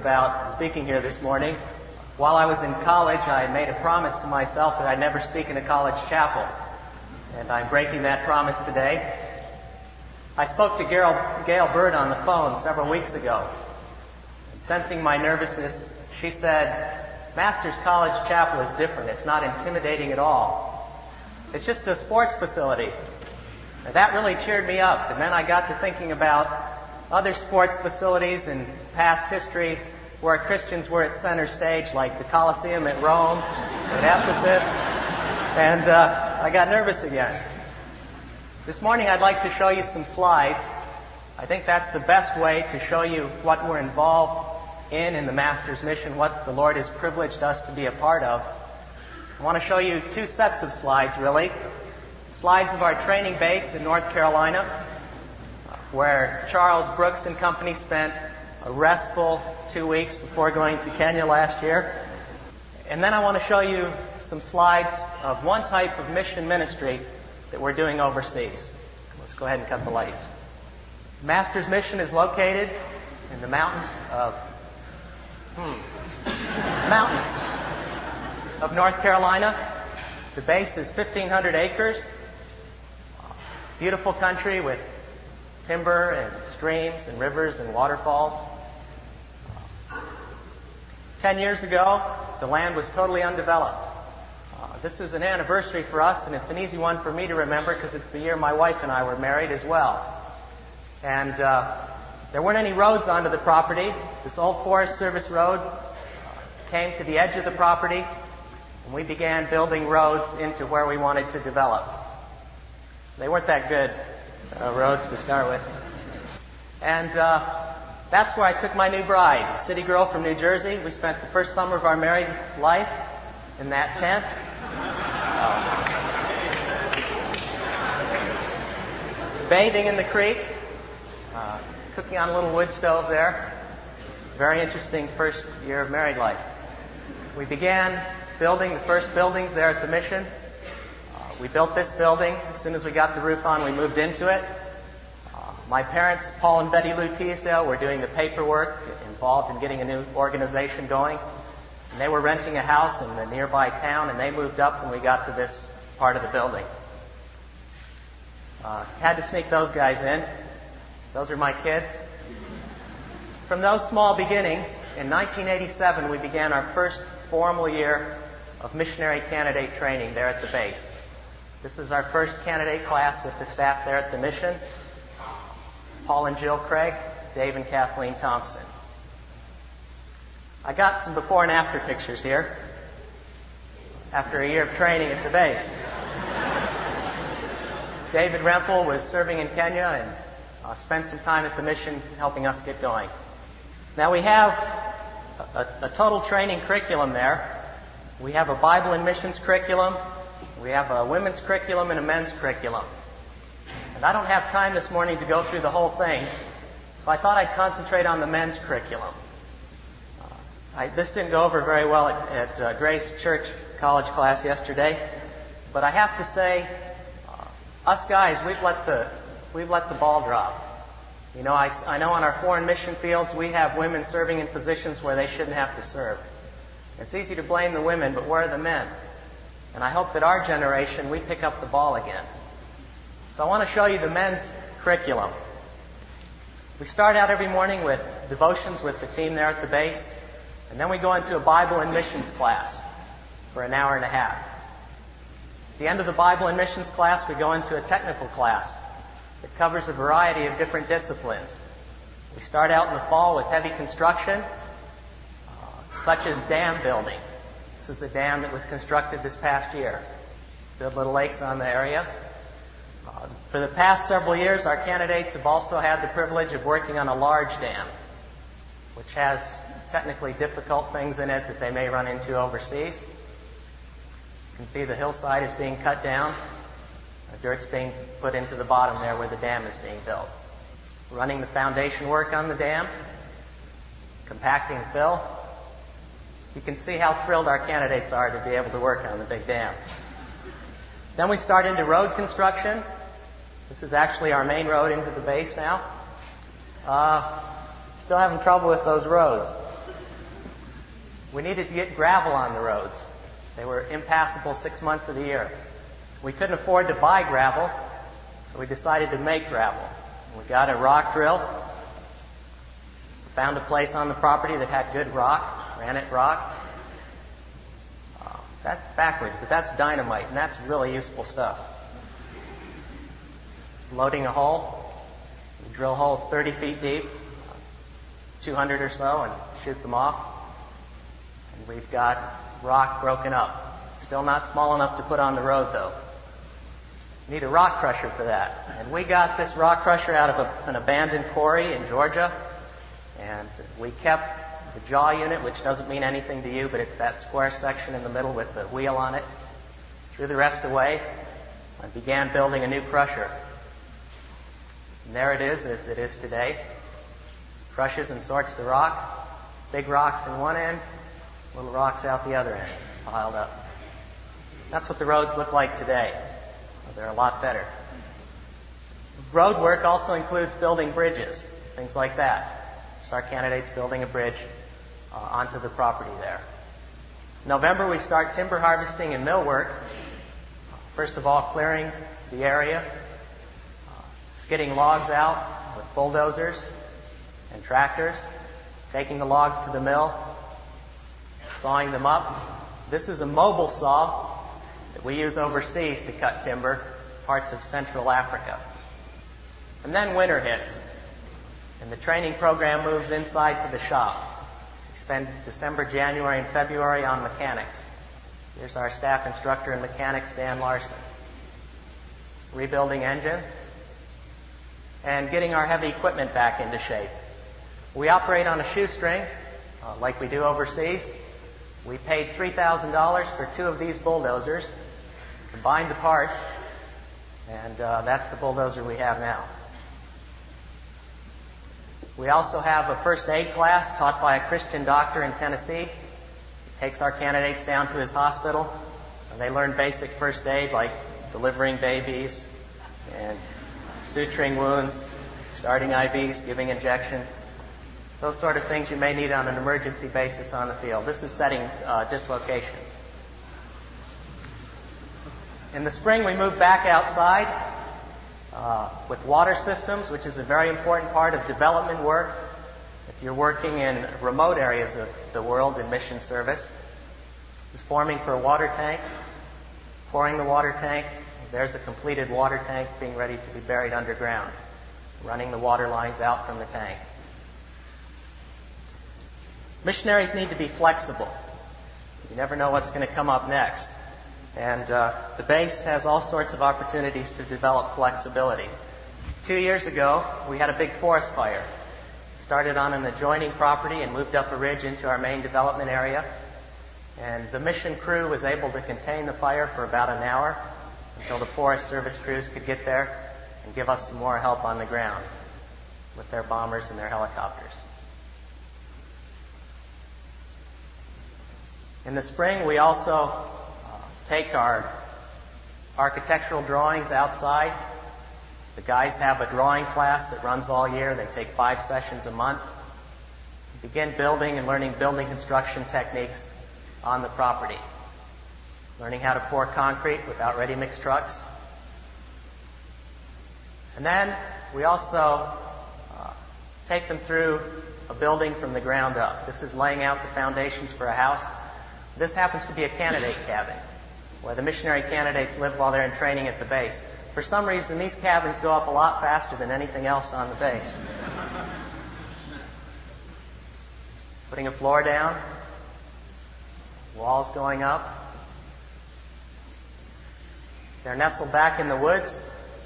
about speaking here this morning. While I was in college, I made a promise to myself that I'd never speak in a college chapel. And I'm breaking that promise today. I spoke to Gail Bird on the phone several weeks ago. And sensing my nervousness, she said, "Masters College Chapel is different. It's not intimidating at all. It's just a sports facility." And that really cheered me up. And then I got to thinking about other sports facilities in past history where Christians were at center stage, like the Colosseum at Rome, at Ephesus, and I got nervous again. This morning I'd like to show you some slides. I think that's the best way to show you what we're involved in the Master's mission, what the Lord has privileged us to be a part of. I want to show you two sets of slides, really. Slides of our training base in North Carolina, where Charles Brooks and company spent a restful 2 weeks before going to Kenya last year. And then I want to show you some slides of one type of mission ministry that we're doing overseas. Let's go ahead and cut the lights. Master's Mission is located in the mountains of North Carolina. The base is 1,500 acres. Beautiful country with timber and streams and rivers and waterfalls. 10 years ago, the land was totally undeveloped. This is an anniversary for us, and it's an easy one for me to remember because it's the year my wife and I were married as well. And there weren't any roads onto the property. This old Forest Service road came to the edge of the property, and we began building roads into where we wanted to develop. They weren't that good roads to start with. And that's where I took my new bride, a city girl from New Jersey. We spent the first summer of our married life in that tent. Bathing in the creek, cooking on a little wood stove there. Very interesting first year of married life. We began building the first buildings there at the mission. We built this building. As soon as we got the roof on, we moved into it. My parents, Paul and Betty Lou Teasdale, were doing the paperwork involved in getting a new organization going. And they were renting a house in the nearby town, and they moved up when we got to this part of the building. Had to sneak those guys in. Those are my kids. From those small beginnings, in 1987, we began our first formal year of missionary candidate training there at the base. This is our first candidate class with the staff there at the mission. Paul and Jill Craig, Dave and Kathleen Thompson. I got some before and after pictures here, after a year of training at the base. David Rempel was serving in Kenya and spent some time at the mission helping us get going. Now we have a total training curriculum there. We have a Bible and missions curriculum. We have a women's curriculum and a men's curriculum. And I don't have time this morning to go through the whole thing, so I thought I'd concentrate on the men's curriculum. This didn't go over very well at Grace Church college class yesterday, but I have to say, us guys, we've let the ball drop. You know, I know on our foreign mission fields we have women serving in positions where they shouldn't have to serve. It's easy to blame the women, but where are the men? And I hope that our generation, we pick up the ball again. So I want to show you the men's curriculum. We start out every morning with devotions with the team there at the base, and then we go into a Bible and missions class for an hour and a half. At the end of the Bible and missions class, we go into a technical class that covers a variety of different disciplines. We start out in the fall with heavy construction, such as dam building. This is a dam that was constructed this past year. Build little lakes on the area. For the past several years, our candidates have also had the privilege of working on a large dam, which has technically difficult things in it that they may run into overseas. You can see the hillside is being cut down. The dirt's being put into the bottom there where the dam is being built. Running the foundation work on the dam, compacting fill. You can see how thrilled our candidates are to be able to work on the big dam. Then we start into road construction. This is actually our main road into the base now. Still having trouble with those roads. We needed to get gravel on the roads. They were impassable 6 months of the year. We couldn't afford to buy gravel, so we decided to make gravel. We got a rock drill, found a place on the property that had good rock, granite rock. That's backwards, but that's dynamite, and that's really useful stuff. Loading a hole, we drill holes 30 feet deep, 200 or so, and shoot them off. And we've got rock broken up. Still not small enough to put on the road, though. Need a rock crusher for that. And we got this rock crusher out of an abandoned quarry in Georgia, and we kept the jaw unit, which doesn't mean anything to you, but it's that square section in the middle with the wheel on it. Threw the rest away and began building a new crusher. And there it is, as it is today. Crushes and sorts the rock. Big rocks in one end, little rocks out the other end, piled up. That's what the roads look like today. They're a lot better. Road work also includes building bridges, things like that. So our candidate's building a bridge onto the property there. In November, we start timber harvesting and mill work. First of all, clearing the area, skidding logs out with bulldozers and tractors, taking the logs to the mill, sawing them up. This is a mobile saw that we use overseas to cut timber, parts of Central Africa. And then winter hits, and the training program moves inside to the shop. We spend December, January, and February on mechanics. Here's our staff instructor in mechanics, Dan Larson. Rebuilding engines and getting our heavy equipment back into shape. We operate on a shoestring, like we do overseas. We paid $3,000 for 2 of these bulldozers, combined the parts, and that's the bulldozer we have now. We also have a first aid class taught by a Christian doctor in Tennessee. He takes our candidates down to his hospital, and they learn basic first aid like delivering babies and suturing wounds, starting IVs, giving injections, those sort of things you may need on an emergency basis on the field. This is setting dislocations. In the spring, we move back outside with water systems, which is a very important part of development work. If you're working in remote areas of the world in mission service, is forming for a water tank, pouring the water tank. There's a completed water tank being ready to be buried underground, running the water lines out from the tank. Missionaries need to be flexible. You never know what's going to come up next. And the base has all sorts of opportunities to develop flexibility. 2 years ago, we had a big forest fire. Started on an adjoining property and moved up a ridge into our main development area. And the mission crew was able to contain the fire for about an hour until the Forest Service crews could get there and give us some more help on the ground with their bombers and their helicopters. In the spring, we also take our architectural drawings outside. The guys have a drawing class that runs all year. They take 5 sessions a month. We begin building and learning building construction techniques on the property. Learning how to pour concrete without ready-mix trucks. And then we also take them through a building from the ground up. This is laying out the foundations for a house. This happens to be a candidate cabin, where the missionary candidates live while they're in training at the base. For some reason, these cabins go up a lot faster than anything else on the base. Putting a floor down, walls going up. They're nestled back in the woods.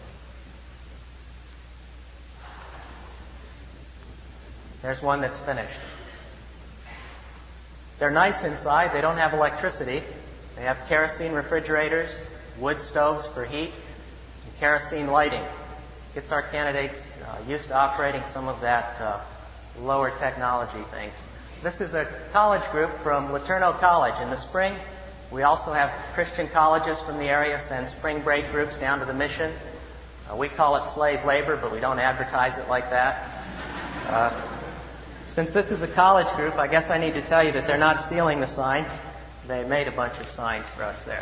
There's one that's finished. They're nice inside. They don't have electricity. They have kerosene refrigerators, wood stoves for heat, and kerosene lighting. Gets our candidates used to operating some of that lower technology things. This is a college group from Laterno College. In the spring, we also have Christian colleges from the area send spring break groups down to the mission. We call it slave labor, but we don't advertise it like that. Since this is a college group, I guess I need to tell you that they're not stealing the sign. They made a bunch of signs for us there.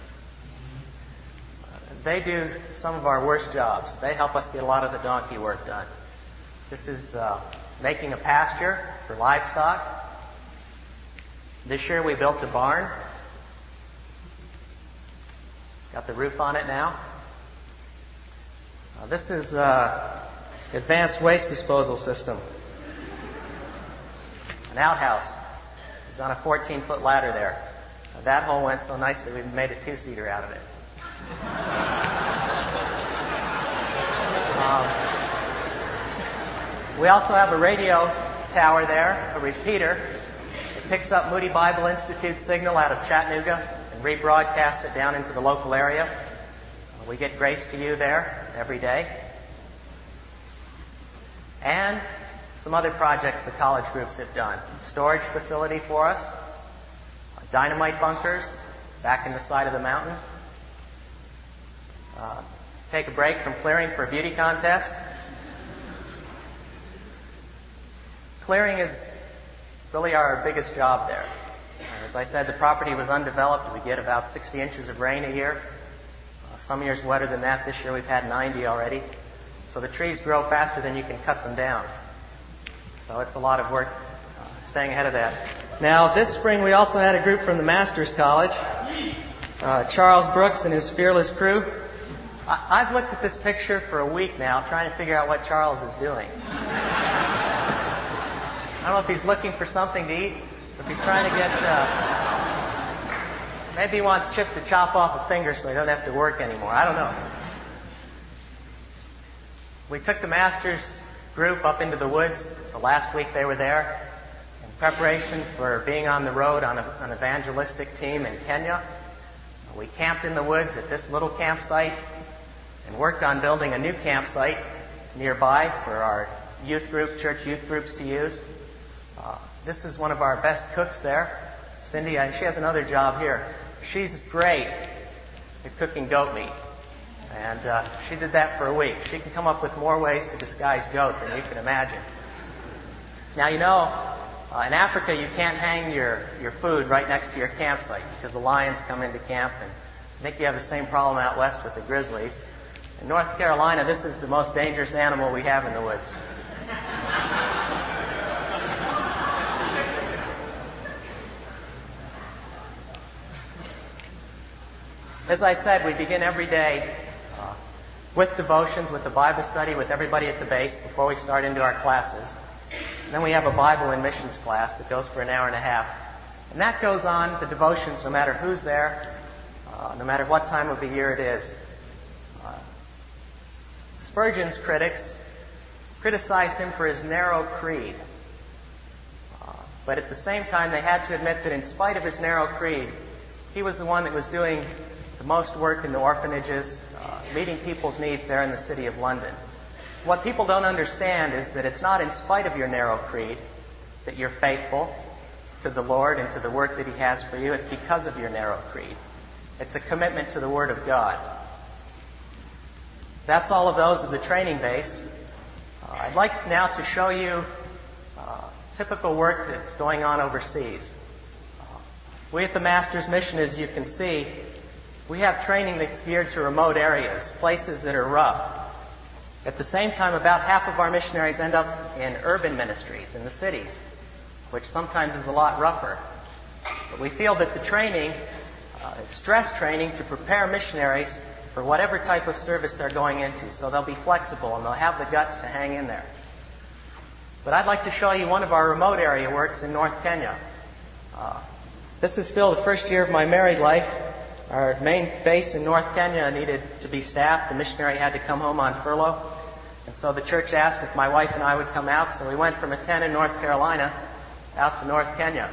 They do some of our worst jobs. They help us get a lot of the donkey work done. This is making a pasture for livestock. This year we built a barn. It's got the roof on it now. This is advanced waste disposal system. An outhouse. It's on a 14-foot ladder there. That hole went so nicely we made a two-seater out of it. We also have a radio tower there, a repeater. It picks up Moody Bible Institute signal out of Chattanooga and rebroadcasts it down into the local area. We get Grace to You there every day. And some other projects the college groups have done. Storage facility for us. Dynamite bunkers back in the side of the mountain. Take a break from clearing for a beauty contest. Clearing is really our biggest job there. As I said, the property was undeveloped. We get about 60 inches of rain a year. Some years wetter than that. This year we've had 90 already. So the trees grow faster than you can cut them down. So it's a lot of work staying ahead of that. Now, this spring we also had a group from the Masters College. Charles Brooks and his fearless crew. I've looked at this picture for a week now trying to figure out what Charles is doing. I don't know if he's looking for something to eat, or if he's trying to get... maybe he wants Chip to chop off a finger so he doesn't have to work anymore. I don't know. We took the Masters group up into the woods the last week they were there in preparation for being on the road on an evangelistic team in Kenya. We camped in the woods at this little campsite and worked on building a new campsite nearby for our youth group, church youth groups to use. This is one of our best cooks there. Cindy, she has another job here. She's great at cooking goat meat. And she did that for a week. She can come up with more ways to disguise goat than you can imagine. Now, you know, in Africa you can't hang your food right next to your campsite because the lions come into camp, and I think you have the same problem out west with the grizzlies. In North Carolina, this is the most dangerous animal we have in the woods. As I said, we begin every day with devotions, with the Bible study, with everybody at the base before we start into our classes. And then we have a Bible and missions class that goes for an hour and a half. And that goes on, the devotions, no matter who's there, no matter what time of the year it is. Spurgeon's critics criticized him for his narrow creed. But at the same time, they had to admit that in spite of his narrow creed, he was the one that was doing the most work in the orphanages, meeting people's needs there in the city of London. What people don't understand is that it's not in spite of your narrow creed that you're faithful to the Lord and to the work that He has for you. It's because of your narrow creed. It's a commitment to the Word of God. That's all of those of the training base. I'd like now to show you typical work that's going on overseas. We at the Master's Mission, as you can see, we have training that's geared to remote areas, places that are rough. At the same time, about half of our missionaries end up in urban ministries in the cities, which sometimes is a lot rougher. But we feel that the training is stress training to prepare missionaries for whatever type of service they're going into, so they'll be flexible and they'll have the guts to hang in there. But I'd like to show you one of our remote area works in North Kenya. This is still the first year of my married life. Our main base in North Kenya needed to be staffed. The missionary had to come home on furlough. And so the church asked if my wife and I would come out. So we went from a tent in North Carolina out to North Kenya.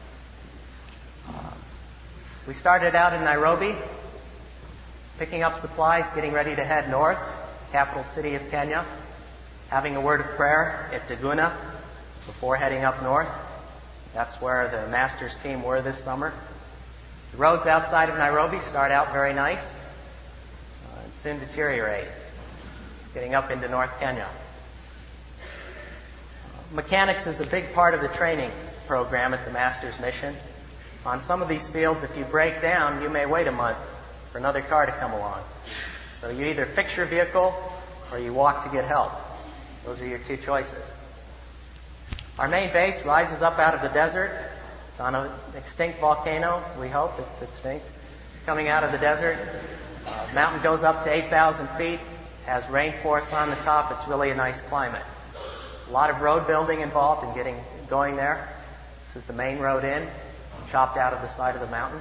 We started out in Nairobi, picking up supplies, getting ready to head north, capital city of Kenya, having a word of prayer at Daguna before heading up north. That's where the Masters team were this summer. The roads outside of Nairobi start out very nice and soon deteriorate. It's getting up into North Kenya. Mechanics is a big part of the training program at the Master's Mission. On some of these fields, if you break down, you may wait a month for another car to come along. So you either fix your vehicle or you walk to get help. Those are your two choices. Our main base rises up out of the desert. It's on an extinct volcano. We hope it's extinct. Coming out of the desert. Mountain goes up to 8,000 feet. Has rainforests on the top. It's really a nice climate. A lot of road building involved in getting going there. This is the main road in, chopped out of the side of the mountain.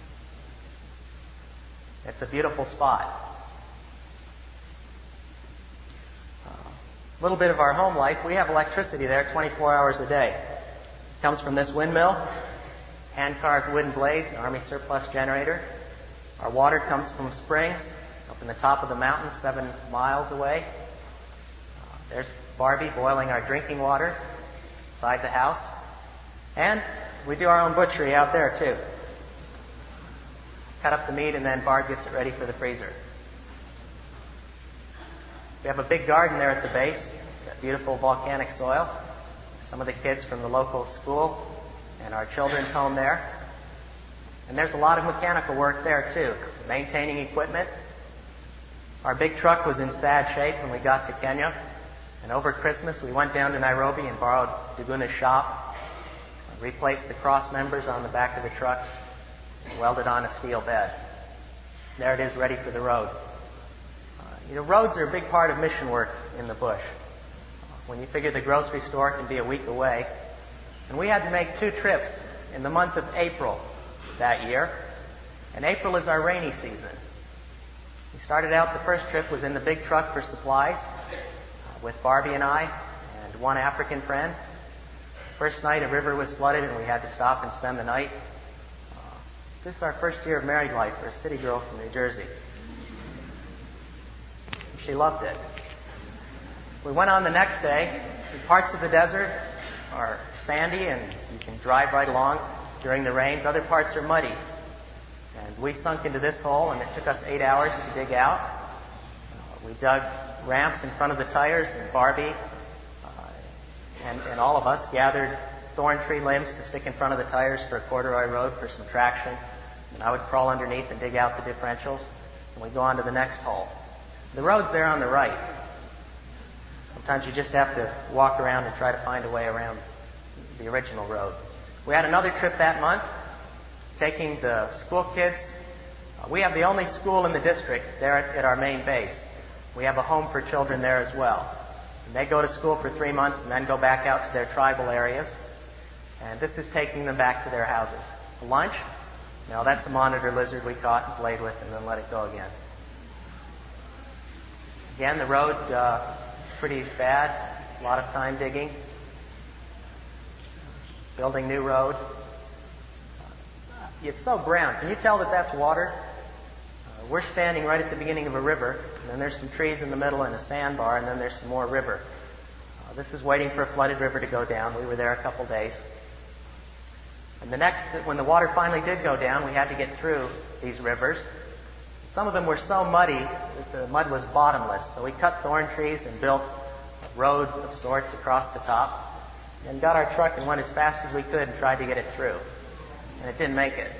It's a beautiful spot. A little bit of our home life. We have electricity there 24 hours a day. It comes from this windmill, hand-carved wooden blades, Army surplus generator. Our water comes from springs up in the top of the mountain, 7 miles away. There's Barbie boiling our drinking water inside the house. And we do our own butchery out there, too. Cut up the meat, and then Barb gets it ready for the freezer. We have a big garden there at the base, that beautiful volcanic soil. Some of the kids from the local school and our children's home there. And there's a lot of mechanical work there, too. Maintaining equipment. Our big truck was in sad shape when we got to Kenya. And over Christmas, we went down to Nairobi and borrowed Duguna's shop, replaced the cross members on the back of the truck, and welded on a steel bed. There it is, ready for the road. Roads are a big part of mission work in the bush. When you figure the grocery store can be a week away. And we had to make 2 trips in the month of April that year. And April is our rainy season. We started out, the first trip was in the big truck for supplies with Barbie and I and one African friend. First night, a river was flooded and we had to stop and spend the night. This is our first year of married life for a city girl from New Jersey. She loved it. We went on the next day. Parts of the desert are sandy and you can drive right along during the rains. Other parts are muddy. And we sunk into this hole and it took us 8 hours to dig out. We dug ramps in front of the tires, and Barbie and all of us gathered thorn tree limbs to stick in front of the tires for a corduroy road for some traction. And I would crawl underneath and dig out the differentials. And we'd go on to the next hole. The road's there on the right. Sometimes you just have to walk around and try to find a way around the original road. We had another trip that month, taking the school kids. We have the only school in the district there at our main base. We have a home for children there as well. And they go to school for 3 months and then go back out to their tribal areas. And this is taking them back to their houses. Lunch? No, that's a monitor lizard we caught and played with and then let it go again. Again, the road is pretty bad. A lot of time digging. Building new road. It's so brown. Can you tell that that's water? We're standing right at the beginning of a river, and then there's some trees in the middle and a sandbar, and then there's some more river. This is waiting for a flooded river to go down. We were there a couple days. And when the water finally did go down, we had to get through these rivers. Some of them were so muddy that the mud was bottomless. So we cut thorn trees and built a road of sorts across the top, and got our truck and went as fast as we could and tried to get it through. And it didn't make it.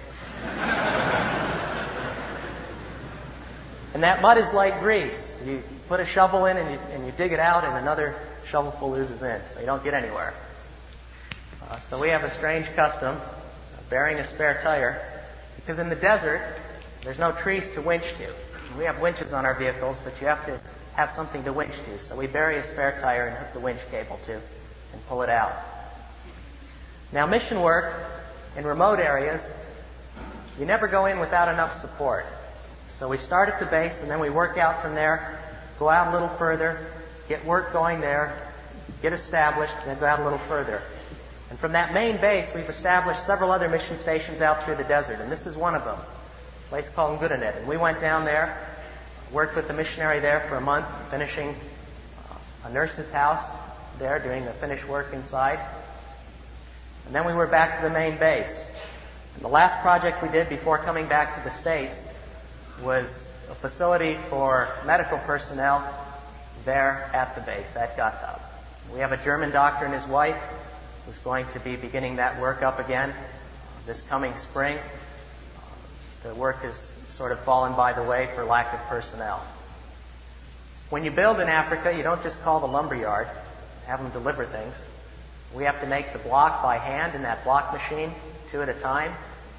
And that mud is like grease. You put a shovel in and you dig it out, and another shovelful oozes in, so you don't get anywhere. So we have a strange custom of burying a spare tire, because in the desert, there's no trees to winch to. We have winches on our vehicles, but you have to have something to winch to. So we bury a spare tire and hook the winch cable to and pull it out. Now, mission work in remote areas, you never go in without enough support. So we start at the base, and then we work out from there, go out a little further, get work going there, get established, and then go out a little further. And from that main base, we've established several other mission stations out through the desert, and this is one of them, a place called Ngudanet. And we went down there, worked with the missionary there for a month, finishing a nurse's house there, doing the finished work inside. And then we were back to the main base. And the last project we did before coming back to the States was a facility for medical personnel there at the base, at Gatab. We have a German doctor and his wife who's going to be beginning that work up again this coming spring. The work has sort of fallen by the way for lack of personnel. When you build in Africa, you don't just call the lumber yard, have them deliver things. We have to make the block by hand in that block machine, 2 at a time.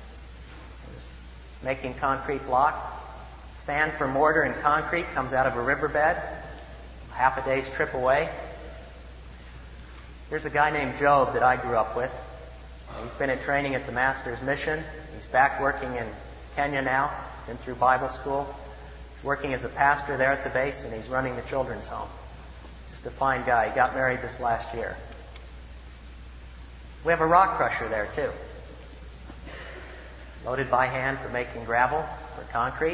Just making concrete block. Sand for mortar and concrete comes out of a riverbed, half a day's trip away. Here's a guy named Job that I grew up with. He's been in training at the Master's Mission. He's back working in Kenya now, been through Bible school. He's working as a pastor there at the base, and he's running the children's home. Just a fine guy. He got married this last year. We have a rock crusher there, too. Loaded by hand for making gravel, for concrete.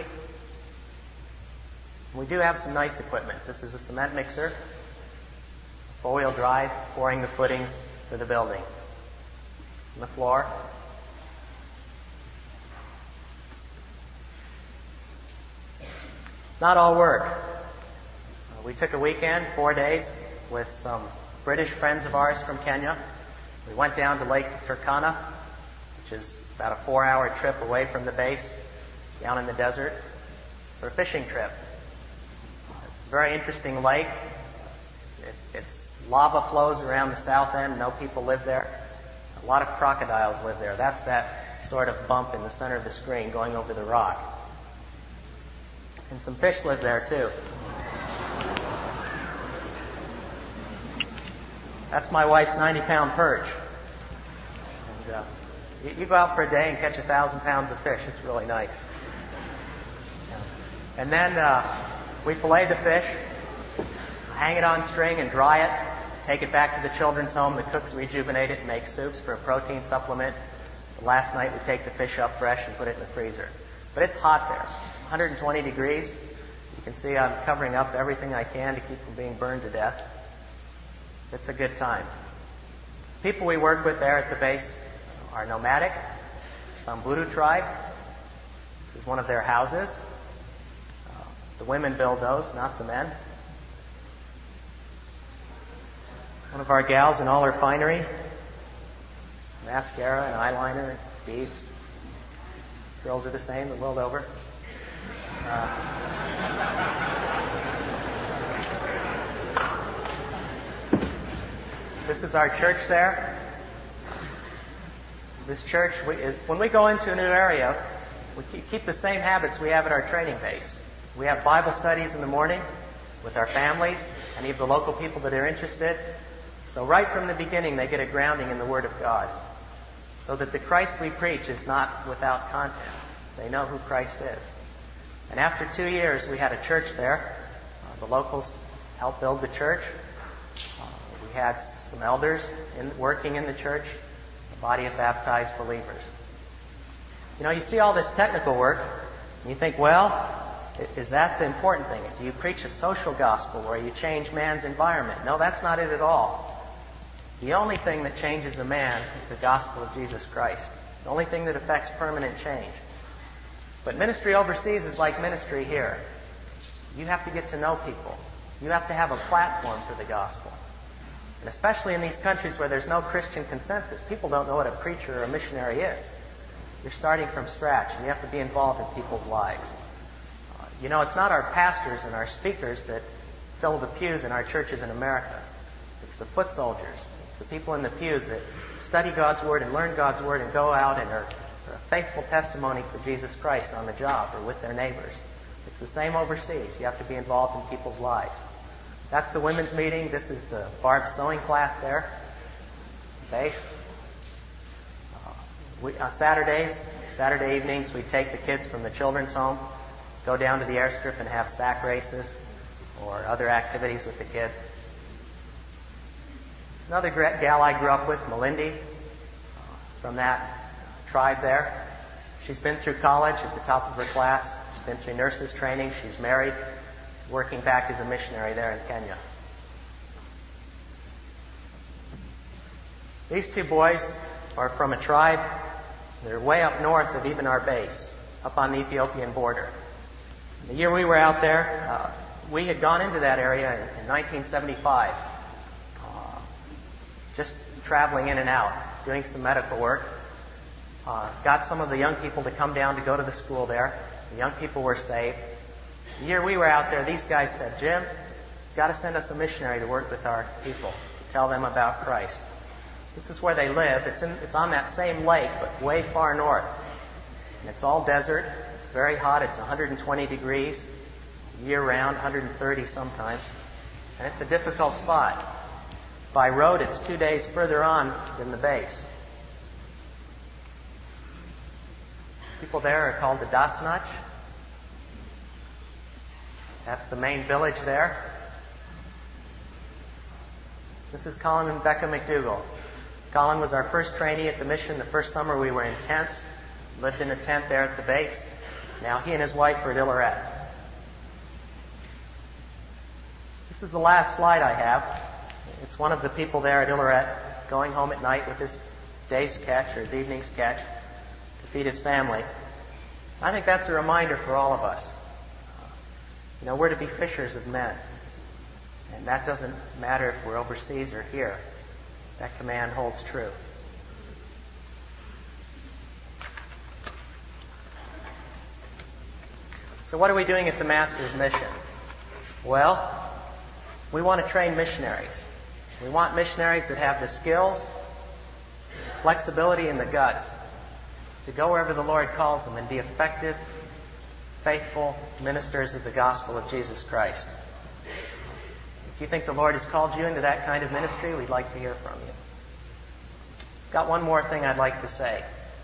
We do have some nice equipment. This is a cement mixer, four-wheel drive, pouring the footings for the building. On the floor. Not all work. We took a weekend, 4 days, with some British friends of ours from Kenya. We went down to Lake Turkana, which is about a 4-hour trip away from the base, down in the desert, for a fishing trip. It's a very interesting lake. It's lava flows around the south end. No people live there. A lot of crocodiles live there. That's that sort of bump in the center of the screen going over the rock. And some fish live there, too. That's my wife's 90-pound perch. And you go out for a day and catch 1,000 pounds of fish. It's really nice. And then we fillet the fish, hang it on string and dry it, take it back to the children's home. The cooks rejuvenate it and make soups for a protein supplement. Last night we take the fish up fresh and put it in the freezer. But it's hot there. It's 120 degrees. You can see I'm covering up everything I can to keep from being burned to death. It's a good time. People we work with there at the base are nomadic, Samburu tribe. This is one of their houses. The women build those, not the men. One of our gals in all her finery, mascara and eyeliner, beads. Girls are the same the world over. This is our church there. This church when we go into a new area, we keep the same habits we have at our training base. We have Bible studies in the morning with our families, any of the local people that are interested. So right from the beginning, they get a grounding in the Word of God, so that the Christ we preach is not without content. They know who Christ is. And after 2 years, we had a church there. The locals helped build the church. We had some elders working in the church, a body of baptized believers. You see all this technical work, and you think, well, is that the important thing? Do you preach a social gospel where you change man's environment? No, that's not it at all. The only thing that changes a man is the gospel of Jesus Christ. The only thing that affects permanent change. But ministry overseas is like ministry here. You have to get to know people. You have to have a platform for the gospel. And especially in these countries where there's no Christian consensus, people don't know what a preacher or a missionary is. You're starting from scratch, and you have to be involved in people's lives. It's not our pastors and our speakers that fill the pews in our churches in America. It's the foot soldiers. It's the people in the pews that study God's Word and learn God's Word and go out and are a faithful testimony for Jesus Christ on the job or with their neighbors. It's the same overseas. You have to be involved in people's lives. That's the women's meeting. This is the Barb's sewing class there. Base. On Saturday evenings, we take the kids from the children's home, go down to the airstrip and have sack races or other activities with the kids. Another gal I grew up with, Melindy, from that tribe there. She's been through college at the top of her class. She's been through nurses training. She's married. She's working back as a missionary there in Kenya. These two boys are from a tribe. They're way up north of even our base, up on the Ethiopian border. The year we were out there, we had gone into that area in 1975. just traveling in and out, doing some medical work. Got some of the young people to come down to go to the school there. The young people were saved. The year we were out there, these guys said, Jim, you've got to send us a missionary to work with our people, to tell them about Christ. This is where they live. It's on that same lake, but way far north. And it's all desert. It's very hot. It's 120 degrees year-round, 130 sometimes. And it's a difficult spot. By road, it's 2 days further on than the base. People there are called the Dasnach. That's the main village there. This is Colin and Becca McDougall. Colin was our first trainee at the mission. The first summer we were in tents. Lived in a tent there at the base. Now he and his wife are at Illoret. This is the last slide I have. It's one of the people there at Illoret going home at night with his day's catch or his evening's catch to feed his family. I think that's a reminder for all of us. We're to be fishers of men. And that doesn't matter if we're overseas or here. That command holds true. So what are we doing at the Master's mission? Well, we want to train missionaries. We want missionaries that have the skills, flexibility, and the guts to go wherever the Lord calls them and be effective, faithful ministers of the gospel of Jesus Christ. If you think the Lord has called you into that kind of ministry, we'd like to hear from you. Got one more thing I'd like to say.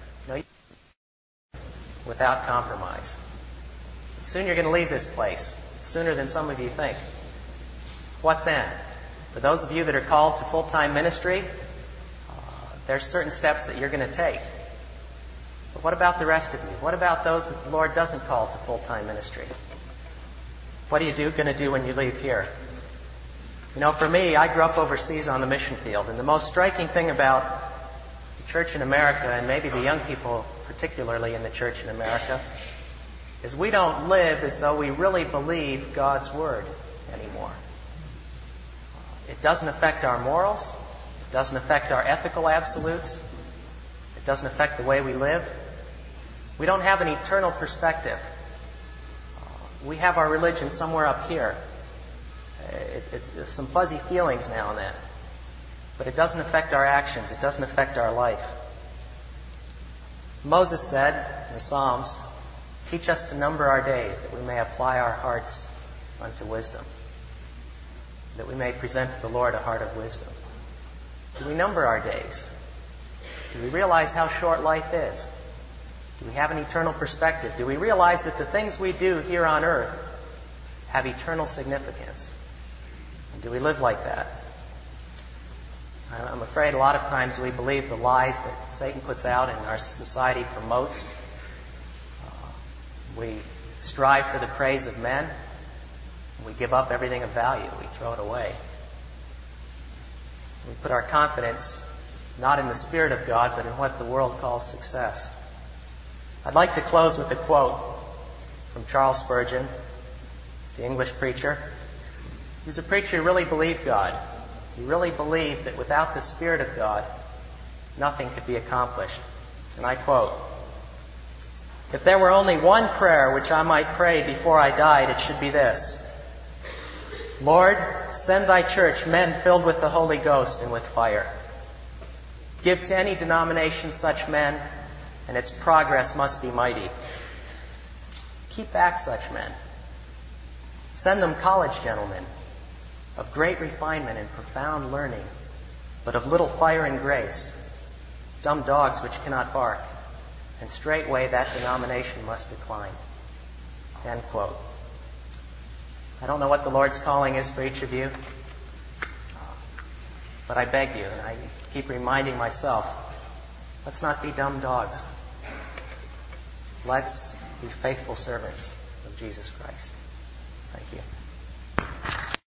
Without compromise. Soon you're going to leave this place, sooner than some of you think. What then? For those of you that are called to full-time ministry, there's certain steps that you're going to take. But what about the rest of you? What about those that the Lord doesn't call to full-time ministry? What are you going to do when you leave here? For me, I grew up overseas on the mission field, and the most striking thing about the church in America, and maybe the young people particularly in the church in America, is we don't live as though we really believe God's Word anymore. It doesn't affect our morals. It doesn't affect our ethical absolutes. It doesn't affect the way we live. We don't have an eternal perspective. We have our religion somewhere up here. It's some fuzzy feelings now and then. But it doesn't affect our actions. It doesn't affect our life. Moses said in the Psalms, "Teach us to number our days, that we may apply our hearts unto wisdom." That we may present to the Lord a heart of wisdom. Do we number our days? Do we realize how short life is? Do we have an eternal perspective? Do we realize that the things we do here on earth have eternal significance? And do we live like that? I'm afraid a lot of times we believe the lies that Satan puts out and our society promotes. We strive for the praise of men. We give up everything of value. We throw it away. We put our confidence not in the Spirit of God, but in what the world calls success. I'd like to close with a quote from Charles Spurgeon, the English preacher. He was a preacher who really believed God. He really believed that without the Spirit of God, nothing could be accomplished. And I quote, "If there were only one prayer which I might pray before I died, it should be this: Lord, send thy church men filled with the Holy Ghost and with fire. Give to any denomination such men, and its progress must be mighty. Keep back such men. Send them college gentlemen of great refinement and profound learning, but of little fire and grace, dumb dogs which cannot bark, and straightway that denomination must decline." End quote. I don't know what the Lord's calling is for each of you, but I beg you, and I keep reminding myself, let's not be dumb dogs. Let's be faithful servants of Jesus Christ. Thank you.